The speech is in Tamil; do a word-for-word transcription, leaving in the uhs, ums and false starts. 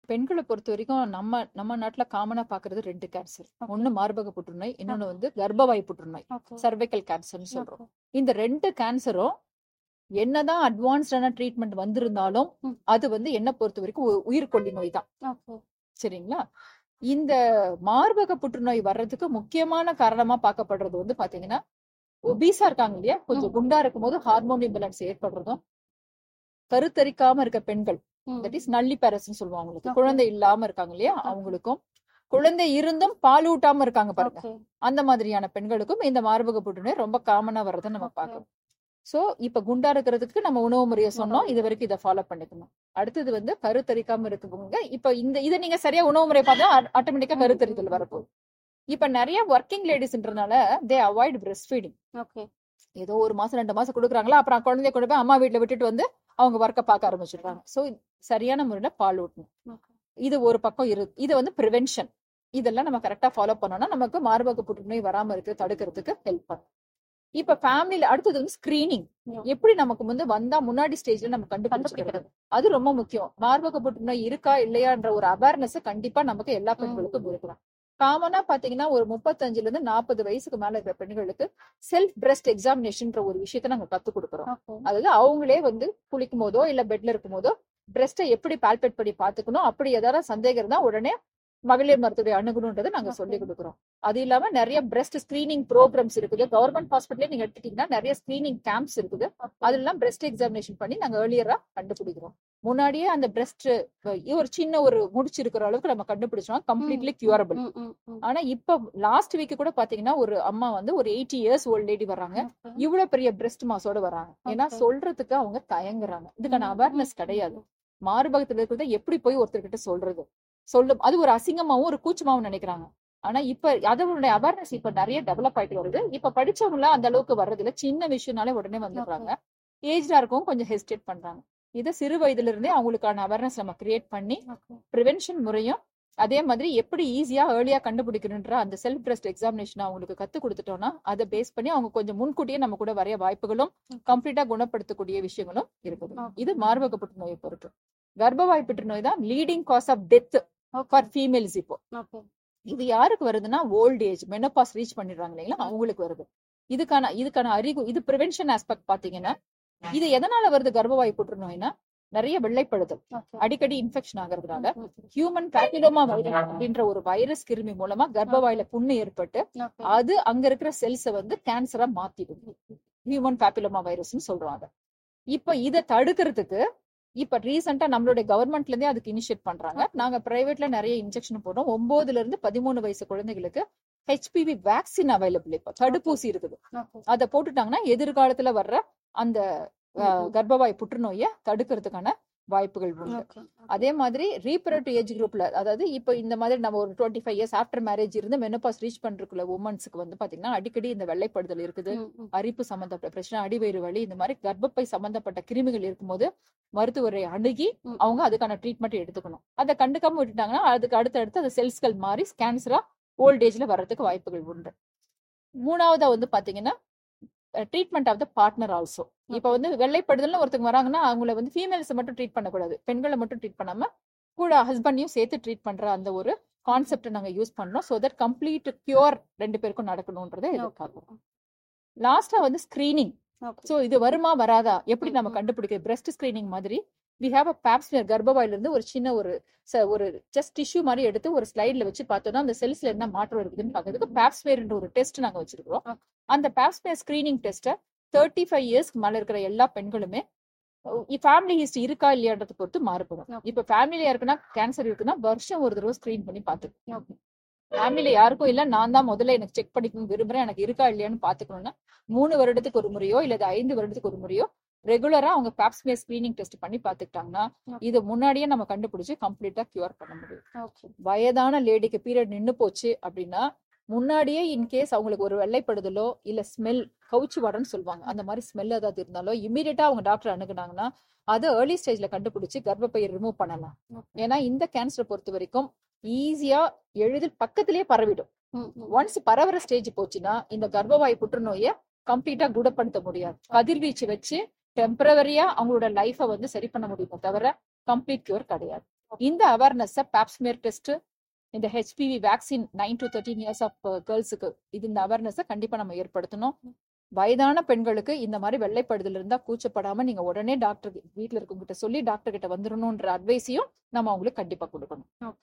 பெண்களை பொறுத்த வரைக்கும் நம்ம நம்ம நாட்டுல காமனா பாக்குறது ரெண்டு கேன்சர். Okay. ஒண்ணு மார்பக புற்றுநோய், இன்னொன்னு Okay. வந்து கர்ப்பவாய் புற்றுநோய், Okay. சர்வைக்கல் கேன்சர்னு சொல்றோம். Okay. இந்த ரெண்டு கேன்சரும் என்னதான் அட்வான்ஸ்டான ட்ரீட்மெண்ட் வந்திருந்தாலும் ம். அது வந்து என்ன பொறுத்த வரைக்கும் உ- உயிர்கொல்லி நோய் தான். Okay. சரிங்களா? இந்த மார்பக புற்றுநோய் வர்றதுக்கு முக்கியமான காரணமா பார்க்கப்படுறது வந்து பாத்தீங்கன்னா, ஒபீஸா இருக்காங்க இல்லையா, கொஞ்சம் ம். குண்டா இருக்கும்போது ஹார்மோன் இம்பேலன்ஸ் ஏற்படுறதும், கருத்தரிக்காம இருக்க பெண்கள், ம். தட் இஸ் நல்லி பேரஸ்ன்னு சொல்லுவாங்க, அவங்களுக்கு Okay. குழந்தை இல்லாம இருக்காங்க இல்லையா, Okay. அவங்களுக்கும், குழந்தை இருந்தும் பால் ஊட்டாம இருக்காங்க பாருங்க, Okay. அந்த மாதிரியான பெண்களுக்கும் இந்த மார்பக புற்றுநோய் ரொம்ப காமனா வர்றதை நம்ம Okay. பார்க்கணும். சோ இப்ப குண்டா இருக்கிறதுக்கு நம்ம உணவு முறையை சொன்னோம், உணவு. இது வரைக்கும் இதை ஃபாலோ பண்ணிக்கணும். அடுத்தது வந்து கருத்தரிக்காம இருக்கவங்க, இப்ப இந்த இதை நீங்க சரியா உணவு முறை பார்த்தா ஆட்டோமேட்டிக்கா ம். கருத்தரித்தல் வரப்போகுது. இப்ப நிறைய ஒர்க்கிங் லேடிஸ்ன்றனால they avoid breast feeding. Okay. ஏதோ ஒரு மாசம் ரெண்டு மாசம் கொடுக்குறாங்களா, அப்புறம் குழந்தைய கொண்டு போய் அம்மா வீட்டுல விட்டுட்டு வந்து அவங்க ஒர்க்கை பார்க்க ஆரம்பிச்சிடுறாங்க. சோ சரியான முறையில பால் ஊட்டணும். Okay. இது ஒரு பக்கம் இரு இது வந்து ப்ரிவென்ஷன். இதெல்லாம் நம்ம கரெக்டா ஃபாலோ பண்ணோம்னா நமக்கு மார்பக புற்றுநோய் வராம இருக்கு தடுக்கிறதுக்கு ஹெல்ப் பண்ணும். இப்ப ஃபேமிலில அடுத்தது வந்து ஸ்கிரீனிங். Yeah. எப்படி நமக்கு வந்து வந்தா முன்னாடி ஸ்டேஜ்ல நம்ம கண்டுபிடிச்சிக்கிறது, அது ரொம்ப முக்கியம். மார்பக புற்றுநோய் இருக்கா இல்லையான்ற ஒரு அவேர்னஸ் கண்டிப்பா நமக்கு எல்லா பெண்களுக்கும் இருக்கலாம். காமனா பாத்தீங்கன்னா ஒரு முப்பத்தஞ்சுல இருந்து நாற்பது வயசுக்கு மேல இருக்கிற பெண்களுக்கு செல்ஃப் பிரஸ்ட் எக்ஸாமினேஷன்ன்ற ஒரு விஷயத்த நாங்க கத்து கொடுக்குறோம். Okay. அதாவது அவங்களே வந்து குளிக்கும் போதோ இல்ல பெட்ல இருக்கும் போதோ பிரஸ்ட்டை எப்படி பால்பேட் பண்ணி பாத்துக்கணும், அப்படி ஏதாவது சந்தேகம் இருந்தா உடனே மகளிர் மருத்துவரை அணுகணும்ன்றதை நாங்க சொல்லி Okay. கொடுக்குறோம். அது இல்லாம நிறைய பிரஸ்ட் ஸ்கிரீனிங் ப்ரோக்ராம்ஸ் இருக்குது. கவர்மெண்ட் ஹாஸ்பிட்டலே நீங்க எடுத்துட்டீங்கன்னா நிறைய ஸ்கிரீனிங் கேம்ப்ஸ் இருக்குது. Okay. அதெல்லாம் பிரஸ்ட் எக்ஸாமினேஷன் பண்ணி நாங்க ஏர்லியரா கண்டுபிடிக்கிறோம். முன்னாடியே அந்த பிரஸ்ட் ஒரு சின்ன ஒரு முடிச்சு இருக்கிற அளவுக்கு நம்ம கண்டுபிடிச்சோம், கம்ப்ளீட்லி கியூரபிள். ம், ம், ம். ஆனா இப்ப லாஸ்ட் வீக் கூட பாத்தீங்கன்னா ஒரு அம்மா வந்து ஒரு எயிட்டி இயர்ஸ் ஓல்ட் லேடி வர்றாங்க, Okay. இவ்வளவு பெரிய பிரஸ்ட் மாஸோட வர்றாங்க. ஏன்னா Okay. சொல்றதுக்கு அவங்க தயங்குறாங்க, இதுக்கான ம், அவேர்னஸ் ம், கிடையாது. ம். மார்பகத்துல இருக்கிறத எப்படி போய் ஒருத்தர்கிட்ட சொல்றது, சொல்லும் அது ஒரு அசிங்கமாவும் ஒரு கூச்சமாவும் நினைக்கிறாங்க. ஆனா இப்ப அதனுடைய அவேர்னஸ் இப்ப நிறைய டெவலப் ஆயிட்டு வருது. இப்ப படிச்சவங்க அந்த அளவுக்கு வர்றது இல்ல, சின்ன விஷயம்னாலே உடனே வந்துடுறாங்க. ஏஜ்டா இருக்கவும் கொஞ்சம் ஹெசிடேட் பண்றாங்க. இதை சிறு வயதுல இருந்தே அவங்களுக்கான அவேர்னஸ் நம்ம கிரியேட் பண்ணி Okay. ப்ரிவென்ஷன் முறையும் அதே மாதிரி எப்படி ஈஸியா ஏர்லியா கண்டுபிடிக்கணும்ன்ற அந்த செல்ஃப் பிரஸ்ட் எக்ஸாமினேஷன் அவங்களுக்கு கத்து கொடுத்துட்டோம்னா அதை பேஸ் பண்ணி அவங்க கொஞ்சம் முன்கூட்டியே நம்ம கூட வரைய வாய்ப்புகளும் கம்ப்ளீட்டா குணப்படுத்தக்கூடிய விஷயங்களும் இருக்குது. Okay. இது மார்பக புற்றுநோயை பொறுத்து. கர்ப்பவாய் புற்றுநோய் தான் leading cause of death for females. இப்போ Okay. இது யாருக்கு வருதுன்னா ஓல்ட் ஏஜ் மெனோபாஸ் ரீச் பண்ணிடுறாங்க இல்லைங்களா, அவங்களுக்கு வருது. இதுக்கான இதுக்கான அறிவு இது ப்ரிவென்ஷன் ஆஸ்பெக்ட் பாத்தீங்கன்னா, இது எதனால வருது கர்ப்பவாய் புற்றுநோய்னா, நிறைய வெள்ளைப்படுதல், Okay. அடிக்கடி இன்ஃபெக்ஷன் ஆகிறதுனால ம், ம். ஹியூமன் பேப்பிலோமா வைரஸ் அப்படின்ற ஒரு வைரஸ் கிருமி மூலமா கர்ப்பவாயில புண்ணு ஏற்பட்டு Okay. அது அங்க இருக்கிற செல்ஸை வந்து கேன்சரா மாத்திடும். ஹியூமன் பேப்பிலோமா வைரஸ்னு சொல்றாங்க. இப்ப இதை தடுக்கிறதுக்கு இப்ப ரீசெண்டா நம்மளுடைய கவர்மெண்ட்ல இருந்தே அதுக்கு இனிஷியேட் பண்றாங்க. நாங்க பிரைவேட்ல நிறைய இன்ஜெக்ஷன் போடுறோம். ஒன்பதுல இருந்து பதிமூணு வயசு குழந்தைகளுக்கு ஹெச்பிவி வேக்சின் அவைலபிள், இப்ப தடுப்பூசி இருக்குது. Okay. அதை போட்டுட்டாங்கன்னா எதிர்காலத்துல வர்ற அந்த ம், அஹ், ம். கர்ப்பவாய் புற்றுநோயை தடுக்கிறதுக்கான வாய்ப்புகள் உண்டு. Okay. அதே மாதிரி ரீப்ரடக்டிவ் ஏஜ் குரூப்ல, அதாவது இப்ப இந்த மாதிரி நம்ம ஒரு twenty five years after marriage இருந்து மெனோபாஸ் ரீச் பண்றதுக்குள்ள உமன்ஸ்க்கு வந்து பாத்தீங்கன்னா அடிக்கடி இந்த வெள்ளைப்படுதல் இருக்குது, ம், ம். அரிப்பு சம்பந்தப்பட்ட பிரச்சனை, அடிவயிறு வலி, இந்த மாதிரி கர்ப்பப்பை சம்பந்தப்பட்ட கிருமிகள் இருக்கும்போது மருத்துவரை அணுகி ம். அவங்க அதுக்கான ட்ரீட்மெண்ட் எடுத்துக்கணும். அதை கண்டுக்காம விட்டுட்டாங்கன்னா அதுக்கு அடுத்தடுத்து அந்த செல்ஸ்கள் மாறி கேன்சரா ஓல்ட் ஏஜ்ல வர்றதுக்கு வாய்ப்புகள் உண்டு. மூணாவதா வந்து பாத்தீங்கன்னா treatment of the partner also. இப்ப வந்து வெள்ளைப்படுதல்னு ஒருத்தங்க வராங்கன்னா அவங்கள வந்து ஃபீமேல்ஸ் மட்டும் ட்ரீட் பண்ணக்கூடாது, பெண்களை மட்டும் ட்ரீட் பண்ணாம கூட ஹஸ்பண்டையும் சேர்த்து ட்ரீட் பண்ற அந்த ஒரு கான்செப்ட் நாங்க யூஸ் பண்றோம். சோ தட் கம்ப்ளீட் கியூர் ரெண்டு பேருக்கும் நடக்கணும்ன்றதை எதிர்பார்க்கிறோம். லாஸ்டா வந்து ஸ்கிரீனிங். Okay. சோ இது வருமா வராதா எப்படி நம்ம ம், ம். கண்டுபிடிக்கிறது, பிரஸ்ட் ஸ்கிரீனிங் மாதிரி வி ஹேவ் அ பேப்ஸ்மியர். கர்ப்பவாயில இருந்து ஒரு சின்ன ஒரு ச- ஒரு ஜஸ்ட் டிஷ்யூ மாதிரி எடுத்து ஒரு ஸ்லைட்ல வச்சு பார்த்தோம்னா அந்த செல்ஸ்ல என்ன மாற்றம் இருக்குதுன்னு பாக்கிறதுக்கு பேப்ஸ்மியர்ன்ற ஒரு டெஸ்ட் நாங்க வச்சிருக்கிறோம். Okay. அந்த பேப்ஸ்மியர் ஸ்கிரீனிங் டெஸ்ட்டை தேர்ட்டி ஃபைவ் இயர்ஸ்க்கு மேல இருக்கிற எல்லா பெண்களுமே ஃபேமிலி ஹிஸ்டரி இருக்கா இல்லையான்றதை பொறுத்து மாறுபடும். Okay. இப்ப ஃபேமிலியா இருக்குன்னா கேன்சர் இருக்குன்னா வருஷம் ஒரு தடவை ஸ்கிரீன் பண்ணி பாத்துக்கணும். Okay. ஃபேமிலில யாருக்கும் இல்ல நான் தான் முதல்ல எனக்கு செக் பண்ணிக்கணும் விரும்புறேன், எனக்கு இருக்கா இல்லையான்னு பாத்துக்கணும்னா மூணு வருடத்துக்கு ஒரு முறையோ இல்ல ஐந்து வருடத்துக்கு ஒரு முறையோ ரெகுலரா அவங்க பேப்ஸ்மியர் ஸ்கிரீனிங் டெஸ்ட் பண்ணி பாத்துக்கிட்டாங்கன்னா Okay. இது முன்னாடியே நம்ம கண்டுபிடிச்சு கம்ப்ளீட்டா கியூர் பண்ண முடியும். Okay. வயதான லேடிக்கு பீரியட் நின்னு போச்சு அப்படின்னா முன்னாடியே இன்கேஸ் அவங்களுக்கு ஒரு வெள்ளைப்படுதலோ இல்ல ஸ்மெல் கவுச்சு வாடன்னு சொல்லுவாங்க, அந்த மாதிரி ஸ்மெல் ஏதாவது இருந்தாலோ இமீடியட்டா அவங்க டாக்டர் அணுகுனாங்கன்னா அதை ஏர்லி ஸ்டேஜ்ல கண்டுபிடிச்சு கர்ப்பப்பையை ரிமூவ் பண்ணலாம். Okay. ஏன்னா இந்த கேன்சரை பொறுத்த வரைக்கும் ஈஸியா எளிதில் பக்கத்திலேயே பரவிடும். ம், ம். ஒன்ஸ் பரவுற ஸ்டேஜ் போச்சுன்னா இந்த கர்ப்பவாய் புற்றுநோயை கம்ப்ளீட்டா குணப்படுத்த முடியாது. கதிர்வீச்சு வச்சு டெம்பரவரியா அவங்களோட லைஃபை வந்து சரி பண்ண முடியுமே தவிர கம்ப்ளீட் கியூர் கிடையாது. இந்த அவேர்னஸ் பாப்ஸ்மியர் டெஸ்ட், இந்த HPV vaccine nine to thirteen years of கேர்ள்ஸுக்கு இது இந்த அவேர்னஸை கண்டிப்பா நம்ம ஏற்படுத்தணும். வயதான பெண்களுக்கு இந்த மாதிரி வெள்ளைப்படுதல் இருந்தா கூச்சப்படாம நீங்க உடனே டாக்டர் வீட்டுல இருக்கவங்க கிட்ட சொல்லி டாக்டர் கிட்ட வந்துடணும்ன்ற அட்வைஸையும் நம்ம அவங்களுக்கு கண்டிப்பா கொடுக்கணும்.